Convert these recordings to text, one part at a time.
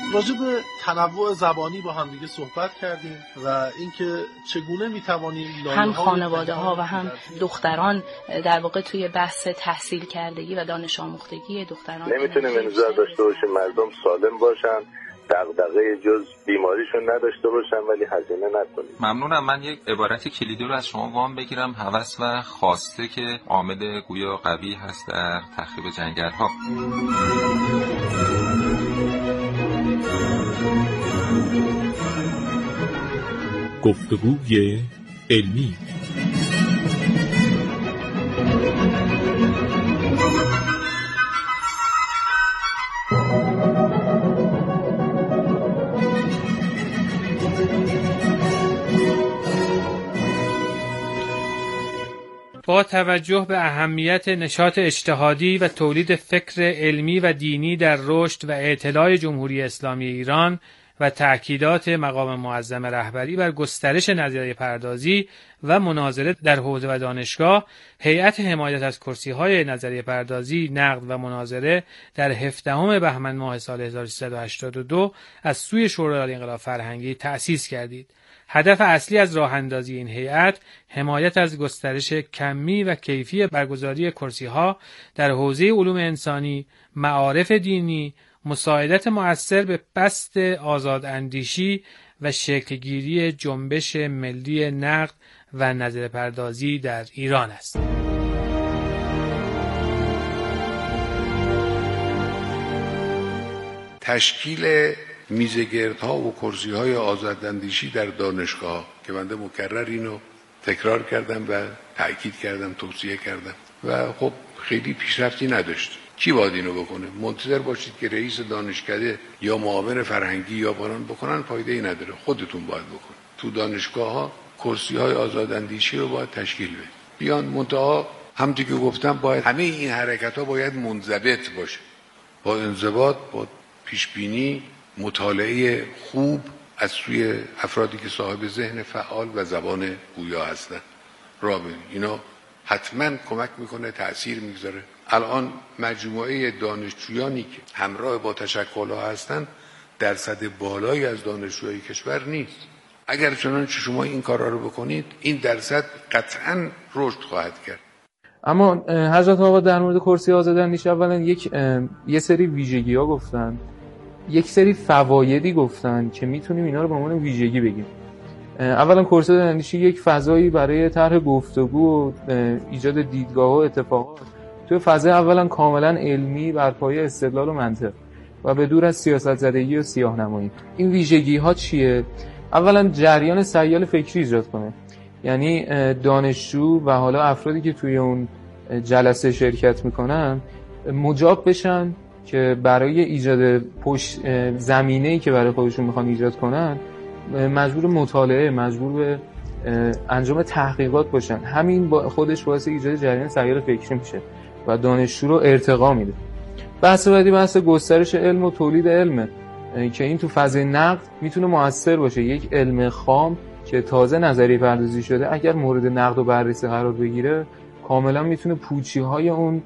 راجع به تنوع زبانی با هم دیگه صحبت کردیم و اینکه چگونه میتوانیم هم خانواده ها و هم دختران در واقع توی بحث تحصیل کردگی و دانش آموختگی دختران نمیتونیم انتظار داشته باشیم مردم سالم باشن، دغدغه جز بیماریشون نداشته باشن ولی هزینه نکنیم. ممنونم. من یک عبارت کلیدی رو از شما وام بگیرم. هوس و خواسته که عامل گویا قوی هست در تخریب جنگل‌ها. گفتگوی علمی. با توجه به اهمیت نشاط اجتهادی و تولید فکر علمی و دینی در رشد و اعتلاء جمهوری اسلامی ایران و تأکیدات مقام معظم رهبری بر گسترش نظریه پردازی و مناظره در حوزه و دانشگاه، هیئت حمایت از کرسی‌های نظریه پردازی، نقد و مناظره در 17 بهمن ماه سال 1382 از سوی شورای انقلاب فرهنگی تأسیس کردید. هدف اصلی از راه اندازی این هیئت حمایت از گسترش کمی و کیفی برگزاری کرسی‌ها در حوزه علوم انسانی، معارف دینی، مساعدت مؤثر به بسط آزاداندیشی و شکلگیری جنبش ملی نقد و نظریه پردازی در ایران است. تشکیل میزگردها و کرسی‌های آزاداندیشی در دانشگاه که بنده مکرر اینو تکرار کردم و تأکید کردم، توصیه کردم و خب خیلی پیشرفتی نداشت. کی باید اینو بکنه؟ منتظر باشید که رئیس دانشکده یا معاون فرهنگی یا فلان بکنن، فایده ای نداره. خودتون باید بکنید. تو دانشگاه‌ها کرسی‌های آزاداندیشی رو باید تشکیل بدید. بیان منتها همونطور که گفتم باید همه این حرکت‌ها باید منضبط باشه. با انضباط، با پیشبینی، مطالعه خوب از سوی افرادی که صاحب ذهن فعال و زبان گویا هستند. اینا حتما کمک میکنه، تأثیر میگذاره. الان مجموعه دانشجویانی که همراه با تشکل‌ها هستند درصد بالایی از دانشجوهای کشور نیست. اگر چنانچه شما این کارا رو بکنید این درصد قطعاً رشد خواهد کرد. اما حضرت آقا در مورد کرسی آزاداندیشی اولا یه سری ویژگی‌ها گفتن، یک سری فوایدی گفتن که میتونیم اینا رو به عنوان ویژگی بگیم. اولا کرسی آزاداندیشی یک فضایی برای طرح گفتگو و ایجاد دیدگاه و اتفاقات توی فضای اولا کاملا علمی بر پایه استدلال و منطق و به دور از سیاست زدگی و سیاه‌نمایی. این ویژگی ها چیه؟ اولا جریان سیال فکری ایجاد کنه، یعنی دانشجو و حالا افرادی که توی اون جلسه شرکت میکنن مجاب بشن که برای ایجاد زمینه‌ای که برای خودشون میخوان ایجاد کنن مجبور مطالعه، مجبور به انجام تحقیقات باشن. همین با خودش باعث ایجاد جریان سیال فکری میشه و دانشجو رو ارتقا میده. بحث بعدی بحث گسترش علم و تولید علمه که این تو فضای نقد میتونه مؤثر باشه. یک علم خام که تازه نظریه پردازی شده اگر مورد نقد و بررسی قرار بگیره کاملا میتونه پوچی‌های اون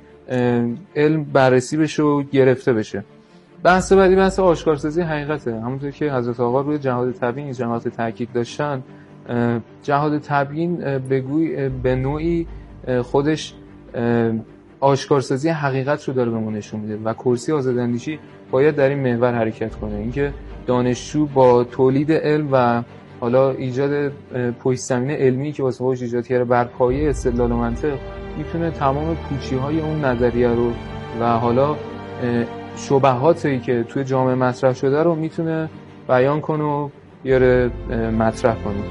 علم بررسی بشه و گرفته بشه. بحث بعدی بحث آشکارسازی حقیقته. همونطور که حضرت آقا روی جهاد تبیین جهات تاکید داشتن، جهاد تبیین به نوعی خودش آشکارسازی حقیقت رو داره بهمون نشون میده و کرسی آزاداندیشی باید در این محور حرکت کنه. اینکه دانشجو با تولید علم و حالا ایجاد پشت زمینه علمی که واسه خودش ایجاد کرده بر پایه استدلال و منطق میتونه تمام پوچی‌های اون نظریه رو و حالا شبهاتی که توی جامعه مطرح شده رو میتونه بیان کنه و بیاره مطرح کنه.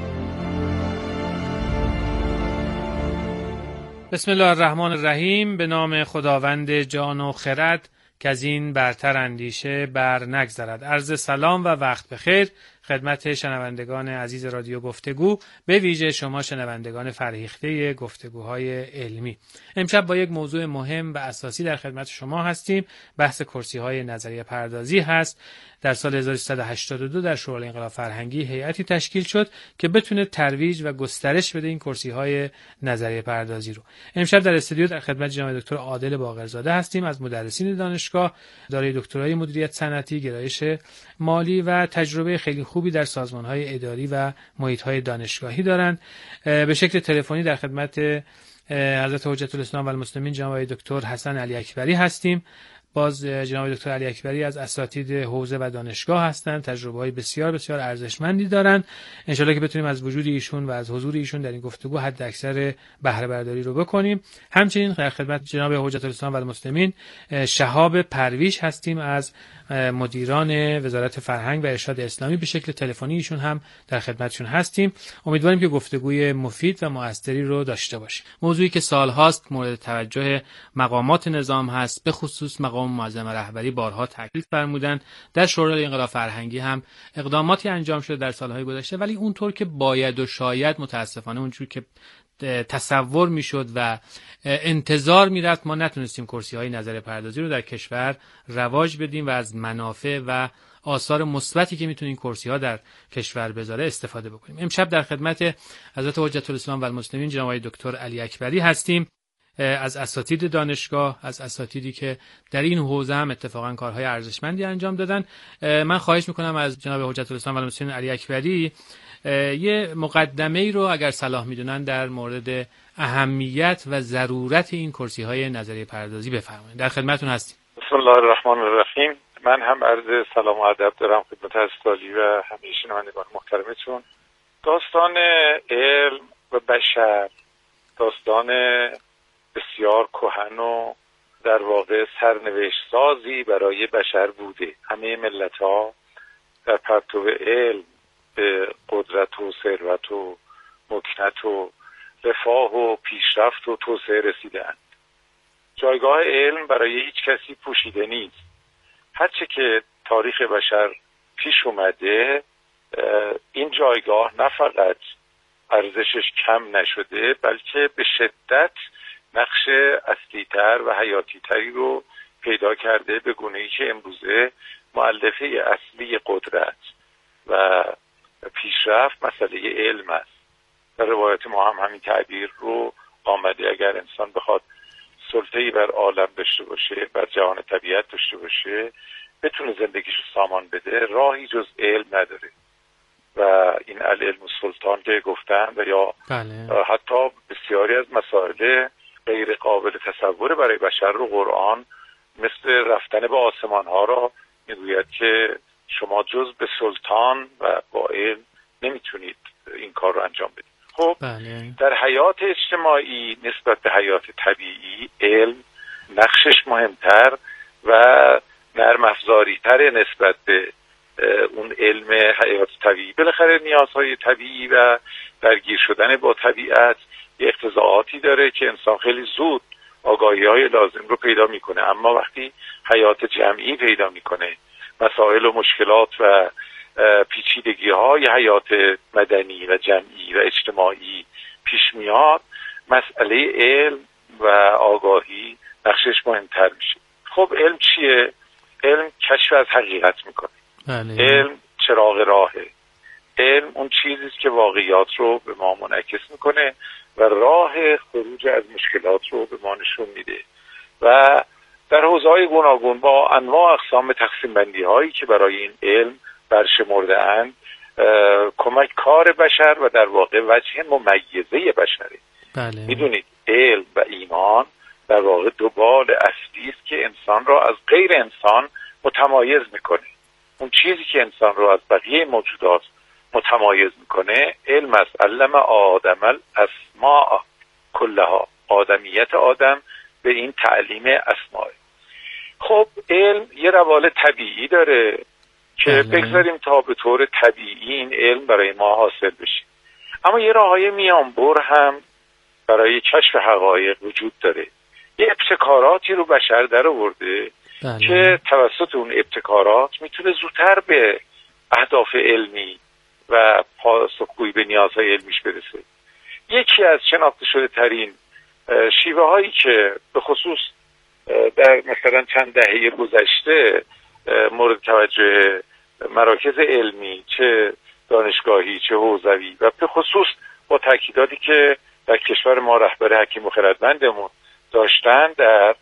بسم الله الرحمن الرحیم. به نام خداوند جان و خرد که از این برتر اندیشه بر نگذرد. عرض سلام و وقت بخیر خدمت شنوندگان عزیز رادیو گفتگو، به ویژه شما شنوندگان فرهیخته گفتگوهای علمی. امشب با یک موضوع مهم و اساسی در خدمت شما هستیم. بحث کرسی‌های نظریه پردازی هست. در سال 1382 در شورای انقلاب فرهنگی هیئتی تشکیل شد که بتونه ترویج و گسترش بده این کرسی‌های نظریه پردازی رو. امشب در استودیو در خدمت جناب دکتر عادل باقرزاده هستیم، از مدرسین دانشگاه، دارای دکترای مدیریت صنعتی، گرایش مالی و تجربه خیلی خوبی در سازمان‌های اداری و محیط‌های دانشگاهی دارند. به شکل تلفنی در خدمت حضرت حجت الاسلام و المسلمین جناب دکتر حسن علی اکبری هستیم. باز جناب دکتر علی اکبری از اساتید حوزه و دانشگاه هستند، تجربه‌های بسیار بسیار ارزشمندی دارند. انشالله که بتونیم از وجود ایشون و از حضور ایشون در این گفتگو حد اکثر بهره برداری رو بکنیم. همچنین در خدمت جناب حجت الاسلام و المسلمین شهاب پرویش هستیم، از مدیران وزارت فرهنگ و ارشاد اسلامی. به شکل تلفنی ایشون هم در خدمتشون هستیم. امیدواریم که گفتگوی مفید و مؤثری رو داشته باشیم. موضوعی که سال‌هاست مورد توجه مقامات نظام هست، به خصوص مقام معظم رهبری بارها تاکید فرمودند. در شورای انقلاب فرهنگی هم اقداماتی انجام شده در سال‌های گذشته، ولی اونطور که باید و شاید متاسفانه اونجور که تصور میشد و انتظار میرفت ما نتونستیم کرسی‌های نظریه پردازی رو در کشور رواج بدیم و از منافع و آثار مثبتی که میتونه این کرسی‌ها در کشور بذاره استفاده بکنیم. امشب در خدمت حضرت حجت الاسلام و المسلمین جناب دکتر علی اکبری هستیم، از اساتید دانشگاه، از اساتیدی که در این حوزه هم اتفاقا کارهای ارزشمندی انجام دادن. من خواهش میکنم از جناب حجت الاسلام و المسلمین علی اکبری یه مقدمه‌ای رو اگر صلاح میدونن در مورد اهمیت و ضرورت این کرسی‌های نظریه پردازی بفرمایید. در خدمتتون هستیم. بسم الله الرحمن الرحیم. من هم عرض سلام و ادب دارم خدمت اساتید و همه شنوندگان محترمتون. داستان علم و بشر داستان بسیار کهن و در واقع سرنوشت سازی برای بشر بوده. همه ملت‌ها در پرتو علم به قدرت و ثروت و مکنت و رفاه و پیشرفت و توسعه رسیدند. جایگاه علم برای هیچ کسی پوشیده نیست. هرچه که تاریخ بشر پیش اومده این جایگاه نه فقط ارزشش کم نشده، بلکه به شدت نقش اصلی‌تر و حیاتی‌تری رو پیدا کرده، به گونه‌ای که امروزه مؤلفه اصلی قدرت و پیشرفت مسئله علم است. در روایت ما هم همین تعبیر رو آمده. اگر انسان بخواد سلطه‌ای بر عالم داشته باشه، بر جهان طبیعت داشته باشه، بتونه زندگیش رو سامان بده، راهی جز علم نداره. و این العلم سلطان که گفتن و یا حتی بسیاری از مسائل غیر قابل تصور برای بشر رو قرآن مثل رفتن به آسمان ها را میگوید که شما جز به سلطان و با علم نمیتونید این کار رو انجام بدید. خب در حیات اجتماعی نسبت به حیات طبیعی علم نقشش مهمتر و نرم افزاری تر نسبت به اون علم حیات طبیعی. بالاخره نیازهای طبیعی و درگیر شدن با طبیعت یه اقتضاعاتی داره که انسان خیلی زود آگاهی‌های لازم رو پیدا میکنه، اما وقتی حیات جمعی پیدا میکنه، مسائل و مشکلات و پیچیدگی‌های حیات مدنی و جمعی و اجتماعی پیش میاد، مسئله علم و آگاهی نقشش مهمتر میشه. خب علم چیه؟ علم کشف از حقیقت میکنه. علم چراغ راهه. علم اون چیزی است که واقعیات رو به ما منعکس میکنه و راه خروج از مشکلات رو به ما نشون میده. و در حوزه‌های گوناگون با انواع اقسام تقسیم بندی هایی که برای این علم برشمرده اند، کمک کار بشر و در واقع وجه ممیزه بشره. میدونید علم و ایمان در واقع دو بال اصلی است که انسان را از غیر انسان متمایز میکنه. اون چیزی که انسان را از بقیه موجودات متمایز میکنه علم است. علم آدم الاسماء کلها. آدمیت آدم به این تعلیم اسماء. خب علم یه روال طبیعی داره که بگذاریم تا به طور طبیعی این علم برای ما حاصل بشه، اما یه راههای میانبر هم برای کشف حقایق وجود داره. یه ابتکاراتی رو بشر در آورده که توسط اون ابتکارات میتونه زودتر به اهداف علمی و پاسخگویی به نیازهای علمیش برسه. یکی از شناخته شده ترین شیوه هایی که به خصوص در مثلا چند دهه گذشته مورد توجه مراکز علمی، چه دانشگاهی چه حوزوی، و به خصوص با تاکیداتی که در کشور ما رهبر حکیم و خردمندمون داشتن در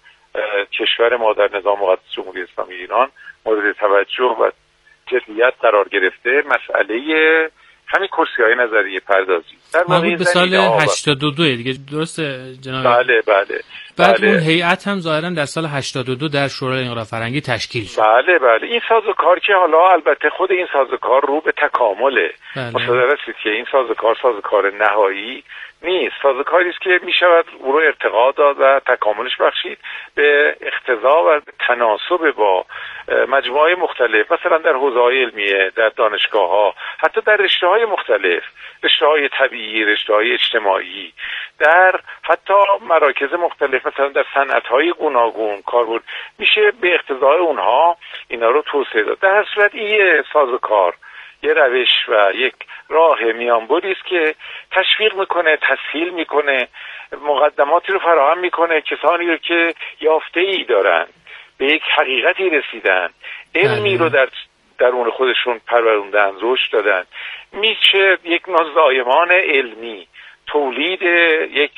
کشور ما در نظام مقدس جمهوری اسلامی ایران مورد توجه و جدیت قرار گرفته، مسئله همین کرسی‌های نظریه پردازی در مربوط به سال 82 دیگه، درسته جناب؟ بله. بعد اون هیئت هم ظاهرا در سال 82 در شورای انقلاب فرهنگی تشکیل شد. بله. این سازوکار که حالا البته خود این سازوکار رو به تکامله، مصادره است که این سازوکار نهایی نیست، سازوکاری است که می شود او رو ارتقا داد و تکاملش بخشید به اقتضا و تناسب با مجموعه مختلف، مثلا در حوزه‌های علمیه، در دانشگاه‌ها، حتی در رشته‌های مختلف، رشته‌های طبیعی، رشته‌های اجتماعی، در حتی مراکز مختلف، مثلا در صنعت‌های گوناگون کاربرد میشه به اقتضای اونها اینا رو توسعه داد. در هر صورت این سازوکار یه روش و یک راه میانبری است که تشویق میکنه، تسهیل میکنه، مقدماتی رو فراهم میکنه، کسانی رو که یافته‌ای دارن، به یک حقیقتی رسیدن، علمی رو در درون خودشون پروروندن، رشد دادن، میشه یک نوع زایمان علمی، تولید یک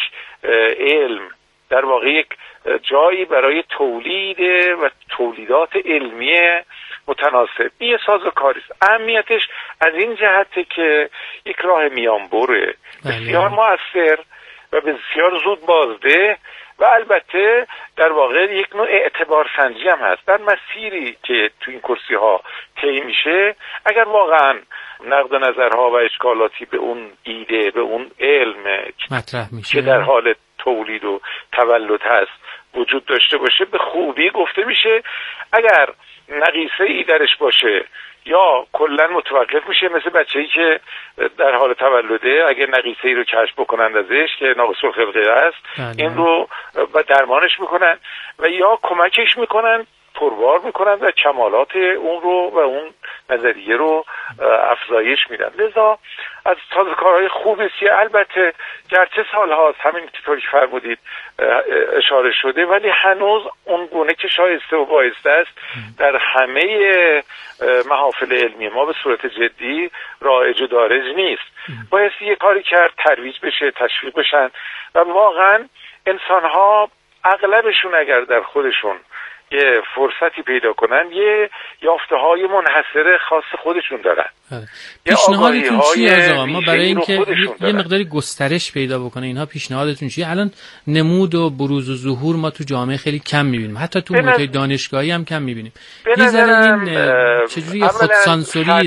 علم، در واقع یک جایی برای تولید و تولیدات علمی متناسب. این سازوکاری است. اهمیتش از این جهته که یک راه میانبره، بسیار مؤثر و بسیار زود بازده و البته در واقع یک نوع اعتبار سنجی هم هست در مسیری که تو این کرسی ها طی میشه. اگر واقعا نقد نظرها و اشکالاتی به اون ایده، به اون علم مطرح میشه که در حال تولید و تولد هست وجود داشته باشه، به خوبی گفته میشه. اگر نقیصه ای درش باشه یا کلا متوقف میشه، مثل بچه‌ای که در حال تولده اگر نقیصه ای رو کشف بکنن ازش که ناقص الخلقه است، این رو درمانش میکنن و یا کمکش میکنن، پربار میکنن و کمالات اون رو و اون نظریه رو افزایش میدن. لذا از سازوکارهای خوبی است. البته گرچه سالهاست همین طوری که فرمودید اشاره شده، ولی هنوز اون گونه که شایسته و بایسته است در همه محافل علمی ما به صورت جدی رایج و دارج نیست. باید یه کاری کرد ترویج بشه، تشویق بشن و واقعا انسان‌ها اغلبشون اگر در خودشون یه فرصتی پیدا کنن، یه یافته‌های منحصر خاص خودشون دارن. پیشنهادتون چیه از آقا؟ ما برای اینکه یه مقداری گسترش پیدا بکنه اینها، پیشنهادتون چیه؟ الان نمود و بروز و ظهور ما تو جامعه خیلی کم می‌بینیم، حتی تو محیط دانشگاهی هم کم می‌بینیم. یه ذره این چجوری خودسانسوری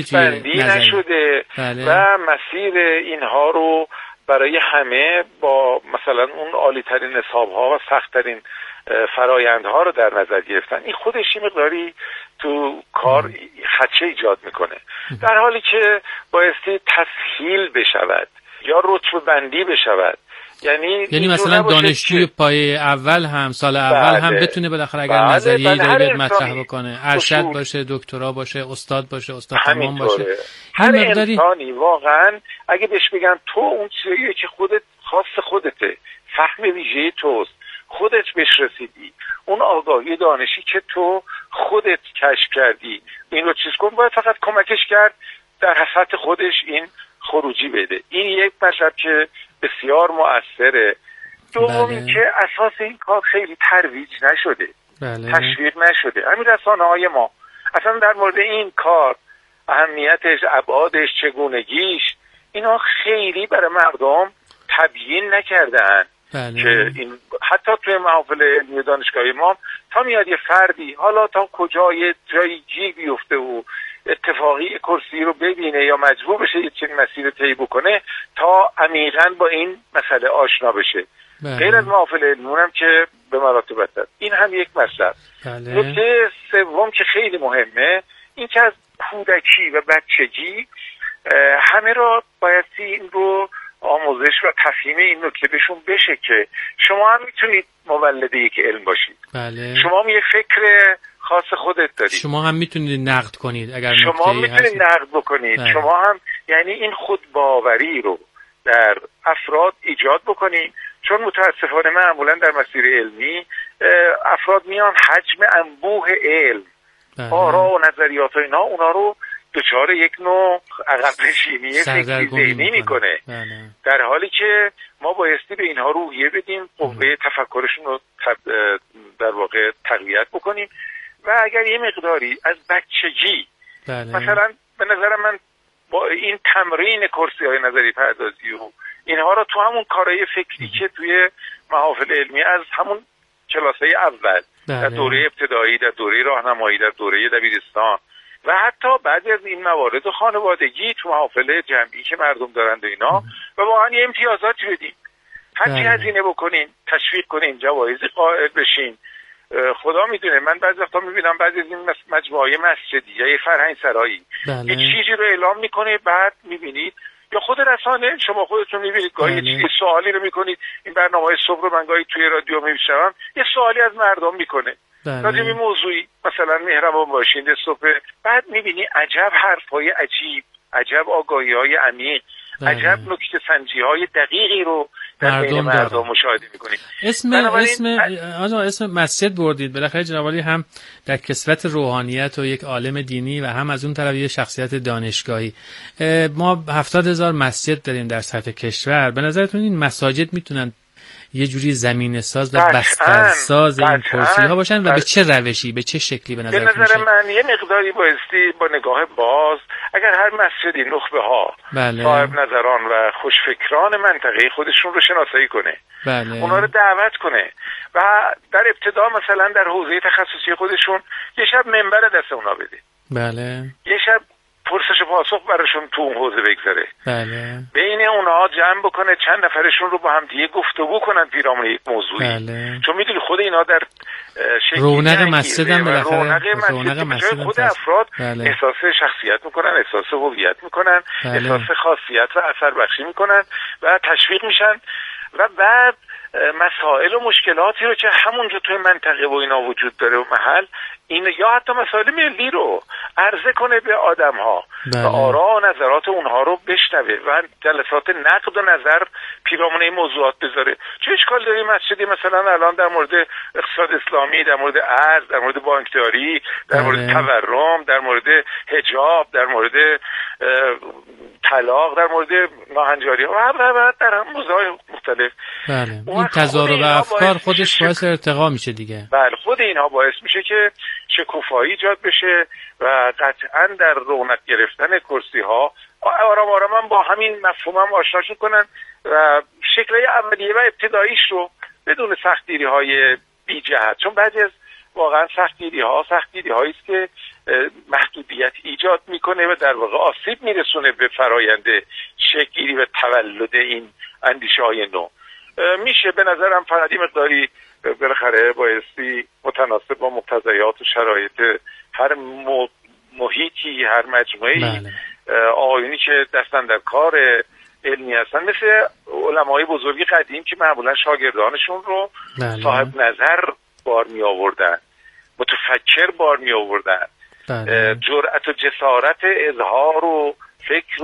نشده و مسیر اینها رو برای همه با مثلا اون عالی‌ترین نصاب‌ها و سخت‌ترین فرایندها رو در نظر گرفتن. این خودش یه مقداری تو کار خدشه ایجاد میکنه، در حالی که بایستی تسهیل بشود یا رتبه بندی بشود. یعنی مثلا دانشجوی پایه اول هم سال اول هم بتونه بالاخره اگر نظریه‌ای داره مطرح بکنه، ارشد باشه، دکترا باشه، استاد باشه، استاد تمام باشه. هر انسانی واقعا اگه بهش بگن تو اون چیزی که خودت خاص خودته، فهم ویژه توست، خودت بهش رسیدی، اون آگاهی دانشی که تو خودت کشف کردی، این رو چیز کن، باید فقط کمکش کرد در سطح خودش این خروجی بده. این یک مطلب که بسیار مؤثره. دومی که اساس این کار خیلی ترویج نشده، تشویق نشده. همین رسانه‌های ما اصلا در مورد این کار، اهمیتش، ابعادش، چگونگیش، اینا خیلی برای مردم تبیین نکردن. که این حتی توی محافل علمی دانشگاهی ما تا میاد یه فردی حالا تا کجای جایی گیر بیفته و اتفاقی کرسی رو ببینه یا مجبور بشه یه چنین مسیر رو طی بکنه تا عمیقاً با این مسئله آشنا بشه. غیر از محافل علمی هم که به مراتب است. این هم یک مسئله. نکته سوم که خیلی مهمه، این که از کودکی و بچگی همه را بایستی این رو آموزش و تفهیم این نکته بهشون بشه که شما هم میتونید مولد یک علم باشید. شما هم یه فکر خاص خودت دارید. شما هم میتونید نقد کنید اگر شما میتونید نقد بکنید. شما هم یعنی این خودباوری رو در افراد ایجاد بکنیم، چون متاسفانه معمولا در مسیر علمی افراد میان حجم انبوه علم، آرا و نظریات و اینا، اونا رو دچار یک نوع عقب نشینی فکری ذهنی میکنه، در حالی که ما بایستی به اینها روحیه بدیم، قوه تفکرشون رو در واقع تقویت بکنیم و اگر یه مقداری از بچگی مثلا به نظر من با این تمرین کرسی‌های نظری پردازی و اینها رو تو همون کارهای فکری که توی محافل علمی از همون کلاس‌های اول در دوره ابتدایی، در دوره راهنمایی، در دوره دبیرستان و حتی بعضی از این موارد خانوادگی تو محافل جمعی که مردم دارند و اینا و واقعا یه امتیازاتی بدیم، هرچی هزینه بکنین، تشویق کنین، جوایزی قائل بشین. خدا میدونه من بعضی وقتا میبینم بعضی از این مجموعه مسجدی یا یه فرهنگ سرایی یه چیزی رو اعلام میکنه، بعد میبینید یا خود رسانه شما خودتون میبینید گاهی یه سوالی رو میکنید، این برنامه‌های صبح رو من گاهی توی رادیو میشنوم، یه سوالی از مردم میکنه راجع به موضوعی مثلا مهربان باشین صبح، بعد میبینی عجب حرفای عجیب، عجب آگاهی‌های عمیق، عجب نکته سنجی‌های دقیقی رو در بین مردم مشاهده میکنید. اسم مسجد بردید، بالاخره جناب عالی هم در کسوت روحانیت و یک عالم دینی و هم از اون طرف یه شخصیت دانشگاهی. ما 70,000 مسجد داریم در سطح کشور، به نظرتون این مساجد میتونن یه جوری زمینه ساز و بسترساز این کرسی‌ها باشن و به چه روشی، به چه شکلی به نظر من یه مقداری بایستی با نگاه باز اگر هر مسجدی نخبه‌ها صاحب نظران و خوشفکران منطقه خودشون رو شناسایی کنه، اونا رو دعوت کنه و در ابتدا مثلا در حوزه تخصصی خودشون یه شب منبر دست اونا بده، یه شب پرسش و پاسخ براشون تو اون حوزه بگذاره، بین اونها جمع بکنه، چند نفرشون رو با هم دیگه گفتگو کنن پیرامون یک موضوعی، چون میدونی خود اینا در رونق مسجد هم بالاخره رونق مسجد خود افراد احساس شخصیت میکنن، احساس هویت میکنن، احساس خاصیت و اثر بخشی میکنن و تشویق میشن و بعد مسائل و مشکلاتی رو که همونجا توی منطقه و اینا وجود داره و محل این یا حتی مسائل ملی رو عرضه کنه به آدم‌ها و آرا و نظرات اونها رو بشنوه و جلسات نقد و نظر پیرامون این موضوعات بذاره. چه اشکال داره مسجدی مثلا الان در مورد اقتصاد اسلامی، در مورد ارز، در مورد بانکداری، در مورد تورم، در مورد حجاب، در مورد طلاق، در مورد ناهنجاری و در موضوعات مختلف. این تضارب افکار خودش باعث ارتقا میشه دیگه. بله، خود اینها باعث میشه که شکوفایی ایجاد بشه و قطعا در رونق گرفتن کرسی ها آرام آرام با همین مفهوم هم آشنا کنن و شکل‌های اولیه و ابتداییش رو بدون سختگیری های بی جهت، چون بعضی از واقعا سختگیری هایی است که محدودیت ایجاد میکنه و در واقع آسیب میرسونه به فرایند شکل‌گیری و تولد این اندیشه های نو. میشه به نظرم فقط این مقداری بالاخره بایستی متناسب با مقتضیات و شرایط هر محیطی، هر مجموعه‌ای آقایونی که دستن در کار علمی هستن مثل علمای بزرگی قدیم که معمولا شاگردانشون رو صاحب نظر بار می آوردن، متفکر بار می آوردن، جرأت و جسارت اظهار و فکر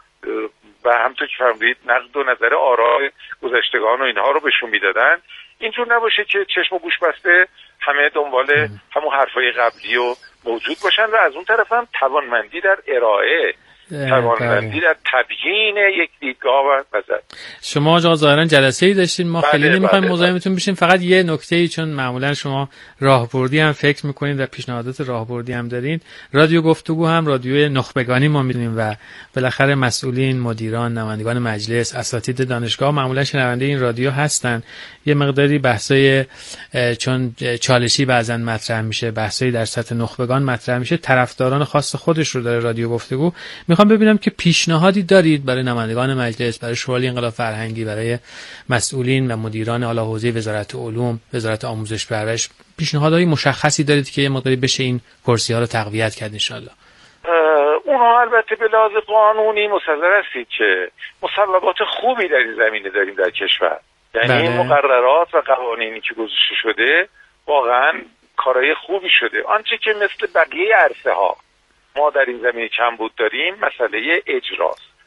و همونطور که فرمودید نقد و نظر آراء گذشتگان و اینها رو بهشون میدادن. اینجور نباشه که چشم و گوش بسته همه دنبال همون حرفای قبلی و موجود باشن و از اون طرف هم توانمندی در ارائه، توانمندی در تبیین یک دیدگاه و نظر. شما آقا ظاهرا جلسه‌ای داشتین، ما خیلی نمی‌خوایم مزاحمتون بشیم، فقط یه نکته‌ای چون معمولا شما راهبردی هم فکر می‌کنید و پیشنهادات راهبردی هم دارین، رادیو گفتگو هم رادیوی نخبگانی ما می‌دونیم و بالاخره مسئولین، مدیران، نمایندگان مجلس، اساتید دانشگاه معمولا شنونده این رادیو هستن. یه مقداری بحثای چون چالشی بعضن مطرح میشه، بحثای در سطح نخبگان مطرح میشه، طرفداران خاص خودش رو داره رادیو گفتگو. میخوام ببینم که پیشنهادی دارید برای نمایندگان مجلس، برای شورای انقلاب فرهنگی، برای مسئولین و مدیران اعلی حوزه وزارت علوم، وزارت آموزش و پرورش، پیشنهادهای مشخصی دارید که یه مقداری بشه این کرسی‌ها رو تقویت کرد ان شاءالله؟ اونها البته به لحاظ قانونی مصدق هستید که مصوبات خوبی در این زمینه داریم در کشور، یعنی مقررات و قوانینی که گذاشته شده واقعا کارهای خوبی شده. آنچه که مثل بقیه عرصه ها ما در این زمینه کمبود داریم مسئله اجراست.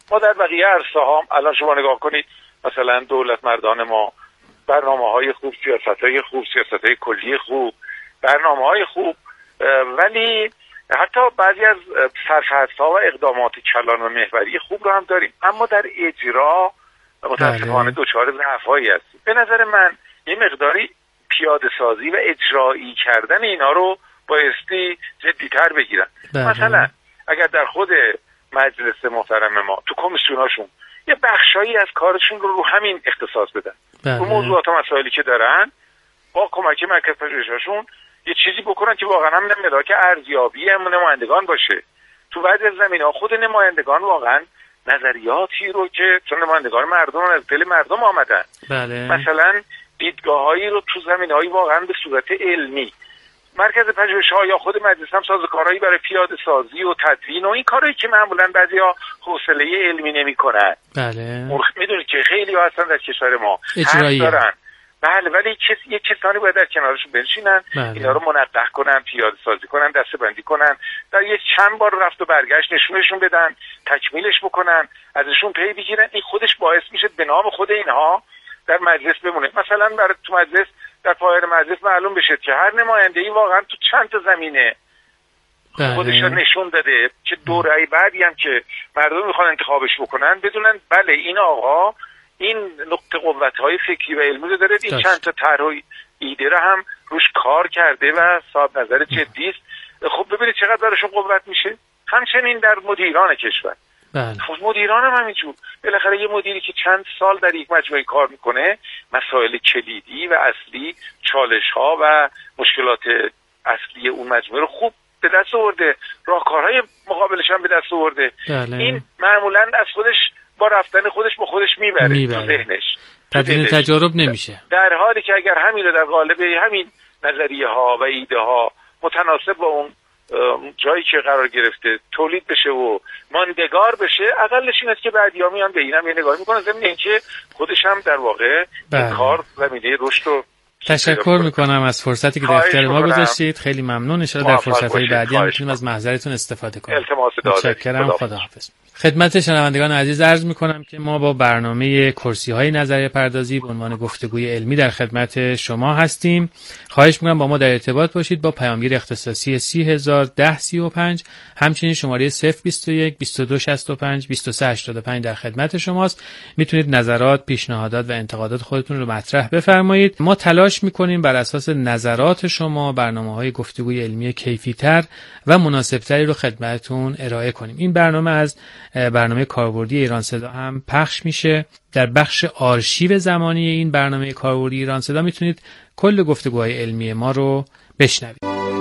ما در بقیه عرصه ها الان شما نگاه کنید، مثلا دولت مردان ما برنامه‌های خوب، سیاست‌های خوب، سیاست‌های کلی خوب، برنامه‌های خوب، ولی حتی بعضی از سرفصل‌ها و اقدامات کلان و محوری خوب رو هم داریم، اما در اجرا متاسفانه دچار ضعف‌هایی هستیم. به نظر من یه مقداری پیاده سازی و اجرایی کردن اینا رو بایستی جدی‌تر بگیرن. مثلا اگر در خود مجلس محترم ما تو کمیسیوناشون یه بخشایی از کارشون رو همین اختصاص بدن، رو موضوعات و مسائلی که دارن با کمک مرکز پژوهش‌هاشون یه چیزی بکنن که واقعا هم ملاک ارزیابی نمایندگان باشه. تو بعضی از زمینه‌ها خود نمایندگان واقعا نظریاتی رو که چون نمایندگان مردم از دل مردم آمدن، مثلا دیدگاه‌هایی رو تو زمینه‌های واقعا به صورت علمی مرکز پژوهش‌ها یا خود مجلس هم سازوکارهایی برای پیاده سازی و تدوین و این کارهایی که معمولاً بعضیا حوصله علمی نمی‌کنن. میدونید که خیلی ها هستن در کشور ما حق دارن، بله، ولی یک کسانی باید در کنارشون بنشینن، اینا رو منقح کنن، پیاده سازی کنن، دسته‌بندی کنن، در یک چند بار رفت و برگشت نشونشون بدن، تکمیلش بکنن، ازشون پی بگیرن. این خودش باعث میشه به نام خود اینها در مجلس بمونه. مثلا برای تو مجلس، در پایان مجلس معلوم بشه که هر نماینده‌ای واقعا تو چند تا زمینه خودش رو نشون داده که دوره‌ای بعدی هم که مردم میخوان انتخابش بکنن بدونن بله این آقا این نقطه قوت‌های فکری و علمی رو داره، این چند تا طرح و ایده رو هم روش کار کرده و صاحب نظر جدی است. خب ببینید چقدر براشون قوت میشه. همچنین در مدیران کشور، خب مدیران هم همینجور. بالاخره یه مدیری که چند سال در یک مجموعه کار میکنه، مسائل کلیدی و اصلی، چالش‌ها و مشکلات اصلی اون مجموعه رو خوب به دست آورده، راهکارهای مقابلش هم به دست آورده. این معمولاً از خودش با رفتن خودش با خودش میبره تو ذهنش، تدوین تجارب نمیشه. در حالی که اگر همین رو در قالب همین نظریه ها و ایده ها متناسب با اون جایی که قرار گرفته تولید بشه و ماندگار بشه، اقلش این است که بعدیا میان به اینم یه نگاه میکنن، ضمن اینکه خودش هم در واقع این کار زمینه رشد رو. تشکر میکنم از فرصتی که در اختیار ما گذاشتید. خیلی ممنون. ان شاءالله در فرصت‌های بعدی هم میتونیم از محضرتون استفاده کنیم. متشکرم. خداحافظ. خدمت شنوندگان عزیز عرض میکنم که ما با برنامه کرسی‌های نظریه پردازی به عنوان گفتگوی علمی در خدمت شما هستیم. خواهش میکنم با ما در ارتباط باشید با پیامگیر اختصاصی 301035، همچنین شماره 021 2265 2385 در خدمت شماست. میتونید نظرات، پیشنهادات و انتقادات خودتون رو مطرح بفرمایید. ما تلاش میکنیم بر اساس نظرات شما برنامه‌های گفتگوی علمی کیفی‌تر و مناسب‌تری رو خدمتتون ارائه کنیم. این برنامه از برنامه کاربردی ایران صدا هم پخش میشه. در بخش آرشیو زمانی این برنامه کاربردی ایران صدا میتونید کل گفتگوهای علمی ما رو بشنوید.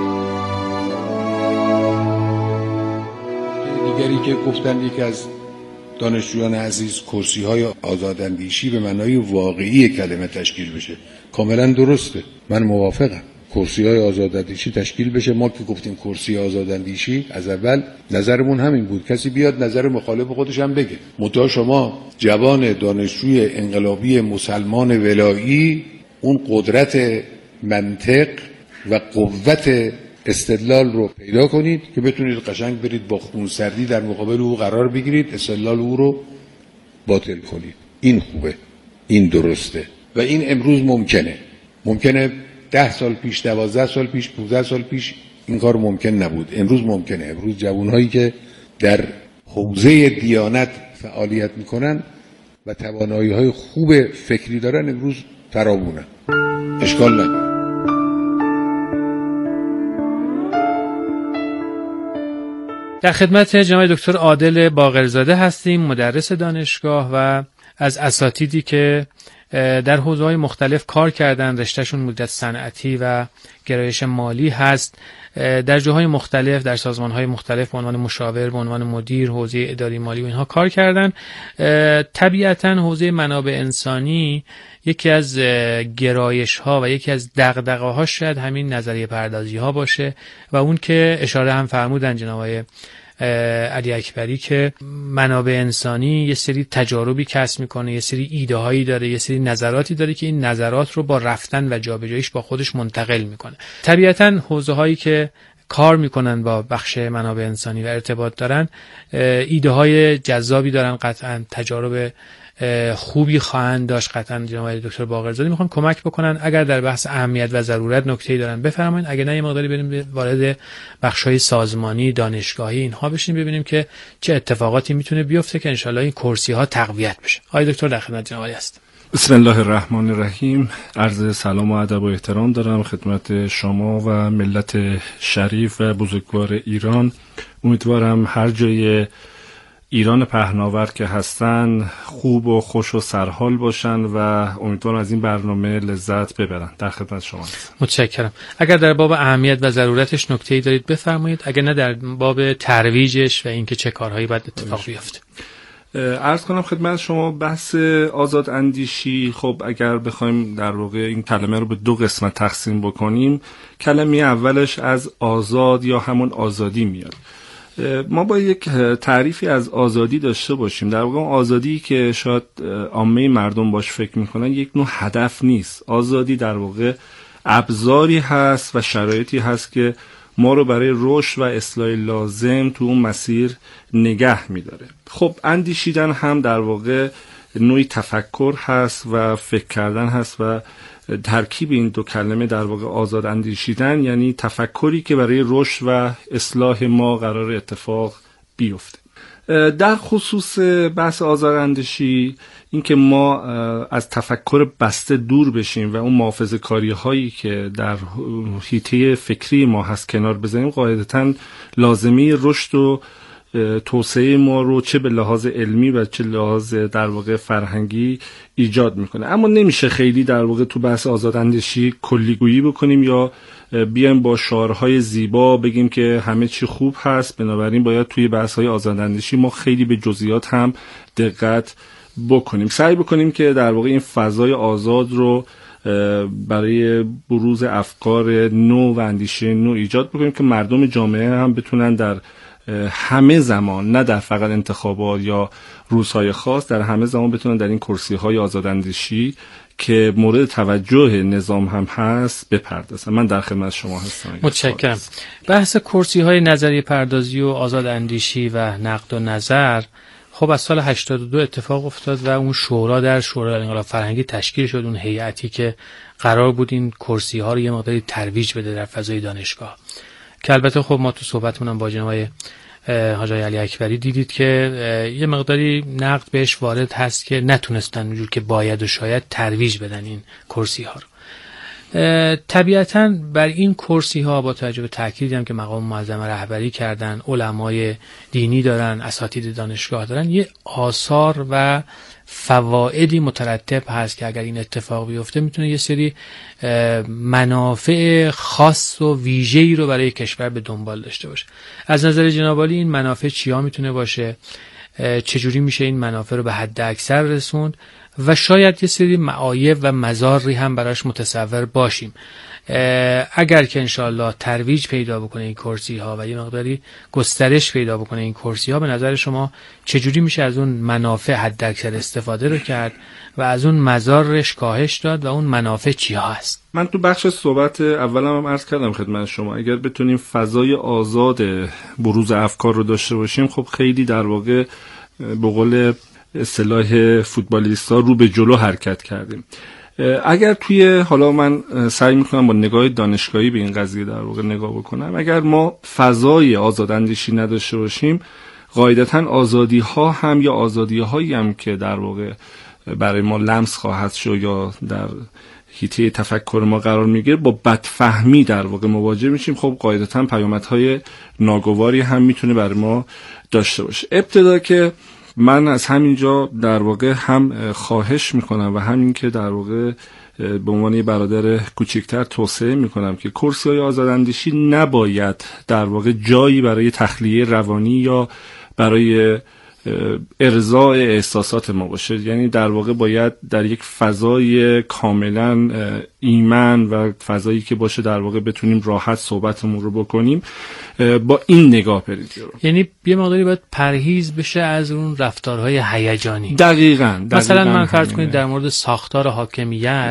دیگری که گفتن یکی از دانشجویان عزیز کرسی‌های آزاداندیشی به معنای واقعی کلمه تشکیل بشه، کاملا درسته، من موافقم. کرسی‌های آزاداندیشی تشکیل بشه. ما که گفتیم کرسی آزاداندیشی از اول نظرمون همین بود، کسی بیاد نظر مخالف خودش هم بگه. منتها شما جوان دانشجوی انقلابی مسلمان ولایی اون قدرت منطق و قوت استدلال رو پیدا کنید که بتونید قشنگ برید با خونسردی در مقابل او قرار بگیرید، استدلال او رو باطل کنید. این خوبه، این درسته و این امروز ممکنه 10 سال پیش، 12 سال پیش، 15 سال پیش این کار ممکن نبود. امروز ممکنه. امروز جوانهایی که در حوزه دیانت فعالیت میکنن و توانایی‌های خوب فکری دارن امروز فراوونن، اشکال نداره. در خدمت جناب دکتر عادل باقرزاده هستیم، مدرس دانشگاه و از اساتیدی که در حوزه‌های مختلف کار کردن. رشتهشون مدت صنعتی و گرایش مالی هست. در جاهای مختلف، در سازمان‌های مختلف به عنوان مشاور، به عنوان مدیر حوزه اداری مالی و اینها کار کردن. طبیعتاً حوزه منابع انسانی یکی از گرایش‌ها و یکی از دغدغه‌ها شاید همین نظریه پردازی‌ها باشه و اون که اشاره هم فرمودن جناب علی اکبری که منابع انسانی یه سری تجاربی کسب میکنه، یه سری ایده هایی داره، یه سری نظراتی داره که این نظرات رو با رفتن و جابجاییش با خودش منتقل میکنه. طبیعتاً حوزه هایی که کار میکنن با بخش منابع انسانی و ارتباط دارن ایده های جذابی دارن، قطعا تجارب خوبی خواهند داشت. قطعا جناب دکتر باقرزاده میخوان کمک بکنن. اگر در بحث اهمیت و ضرورت نکته‌ای دارن بفرمایید، اگر نه یه مقداری بریم وارد بخش‌های سازمانی دانشگاهی اینها بشیم ببینیم که چه اتفاقاتی میتونه بیفته که انشالله این کرسی‌ها تقویت بشه. آقای دکتر در خدمت جناب هستم. بسم الله الرحمن الرحیم. عرض سلام و ادب و احترام دارم خدمت شما و ملت شریف و بزرگوار ایران. امیدوارم هر جای ایران پهناور که هستن خوب و خوش و سرحال باشن و امیدوارم از این برنامه لذت ببرن. در خدمت شما هستم. متشکرم. اگر در باب اهمیت و ضرورتش نکته‌ای دارید بفرمایید، اگر نه در باب ترویجش و اینکه چه کارهایی باید اتفاق بیفته. عرض کنم خدمت شما بحث آزاد اندیشی، خب اگر بخوایم در واقع این کلمه رو به دو قسمت تقسیم بکنیم، کلمه اولش از آزاد یا همون آزادی میاد. ما با یک تعریفی از آزادی داشته باشیم. در واقع آزادی که شاید عامه مردم باش فکر میکنن یک نوع هدف نیست. آزادی در واقع ابزاری هست و شرایطی هست که ما رو برای رشد و اصلاح لازم تو اون مسیر نگه میداره. خب اندیشیدن هم در واقع نوعی تفکر هست و فکر کردن هست و ترکیب این دو کلمه در واقع آزاد اندیشیدن یعنی تفکری که برای رشد و اصلاح ما قرار اتفاق بیفته. در خصوص بحث آزاد اندیشی این که ما از تفکر بسته دور بشیم و اون محافظه‌کاری هایی که در حیطه فکری ما هست کنار بزنیم، قاعدتاً لازمی رشد و توسعه ما رو چه به لحاظ علمی و چه لحاظ در واقع فرهنگی ایجاد میکنه. اما نمیشه خیلی در واقع تو بحث آزاداندیشی کلیگویی بکنیم یا بیایم با شعارهای زیبا بگیم که همه چی خوب هست. بنابراین باید توی بحث‌های آزاداندیشی ما خیلی به جزئیات هم دقت بکنیم، سعی بکنیم که در واقع این فضای آزاد رو برای بروز افکار نو و اندیشه نو ایجاد بکنیم که مردم جامعه هم بتونن در همه زمان، نه در فقط انتخابات یا روزهای خاص، در همه زمان بتونن در این کرسی‌های آزاداندیشی که مورد توجه نظام هم هست بپردازن. من در خدمت شما هستم. متشکرم. بحث کرسی‌های نظریه پردازی و آزاداندیشی و نقد و نظر خب از سال 82 اتفاق افتاد و اون شورا در شورای انقلاب فرهنگی تشکیل شد، اون هیئتی که قرار بود این کرسی‌ها رو یه مقداری ترویج بده در فضای دانشگاه. که البته خب ما تو صحبتمون با جناب حاج علی اکبری دیدید که یه مقداری نقد بهش وارد هست که نتونستن اونجور که باید و شاید ترویج بدن این کرسی ها رو. طبیعتاً بر این کرسی ها با توجه به تأکیدی هم که مقام معظم رهبری کردن، علمای دینی دارن، اساتید دانشگاه دارن، یه آثار و فوائدی مترتب هست که اگر این اتفاق بیفته میتونه یه سری منافع خاص و ویژه‌ای رو برای کشور به دنبال داشته باشه. از نظر جناب عالی این منافع چیا میتونه باشه؟ چجوری میشه این منافع رو به حد اکثر رسوند و شاید یه سری معایب و مضاری هم براش متصور باشیم؟ اگر که انشاءالله ترویج پیدا بکنه این کرسی ها و یه مقداری گسترش پیدا بکنه این کرسی ها، به نظر شما چجوری میشه از اون منافع حد اکثر استفاده رو کرد و از اون مضارش کاهش داد و اون منافع چی ها هست؟ من تو بخش صحبت اولم هم عرض کردم خدمت شما اگر بتونیم فضای آزاد بروز افکار رو داشته باشیم، خب خیلی در واقع به قول اصطلاح فوتبالیستا رو به جلو حرکت کردیم. اگر توی حالا من سعی میکنم با نگاه دانشگاهی به این قضیه در واقع نگاه بکنم، اگر ما فضای آزاداندیشی نداشته باشیم، قاعدتاً آزادی ها هم یا آزادی هایی هم که در واقع برای ما لمس خواهد شد یا در حیطه تفکر ما قرار میگیره، با بدفهمی در واقع مواجه میشیم. خب قاعدتاً پیامدهای ناگواری هم میتونه برای ما داشته باشه. ابتدا که من از همینجا در واقع هم خواهش میکنم و همین که در واقع به عنوان یه برادر کوچکتر توصیه میکنم که کرسی‌های آزاداندیشی نباید در واقع جایی برای تخلیه روانی یا برای ارضاء احساسات ما باشه. یعنی در واقع باید در یک فضای کاملا ایمن و فضایی که باشه در واقع بتونیم راحت صحبتمون رو بکنیم، با این نگاه برید. یعنی یه مقداری باید پرهیز بشه از اون رفتارهای هیجانی. دقیقاً مثلا من فرض کنید در مورد ساختار حاکمیت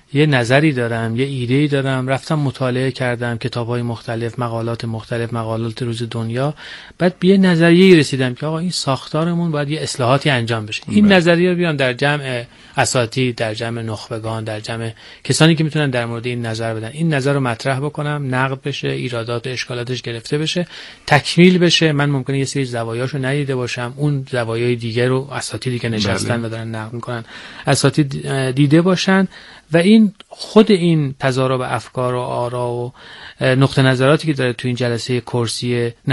یه نظری دارم، یه ایده‌ای دارم، رفتم مطالعه کردم کتاب‌های مختلف، مقالات مختلف، مقالات روز دنیا، بعد به یه نظریه‌ای رسیدم که آقا این ساختارمون باید یه اصلاحاتی انجام بشه. این نظریه رو بیام در جمع اساتید، در جمع نخبگان، در جمع کسانی که میتونن در مورد این نظر بدن، این نظر رو مطرح بکنم، نقد بشه، ایرادات و اشکالاتش گرفته بشه، تکمیل بشه. من ممکنه یه سری زوایاشو ندیده باشم، اون زوایای دیگه رو اساتیدی که نشستن و دارن نقد میکنن اساتید دیده باشن و این خود این تضارب افکار و آرا و نقطه نظراتی که داره تو این جلسه کرسی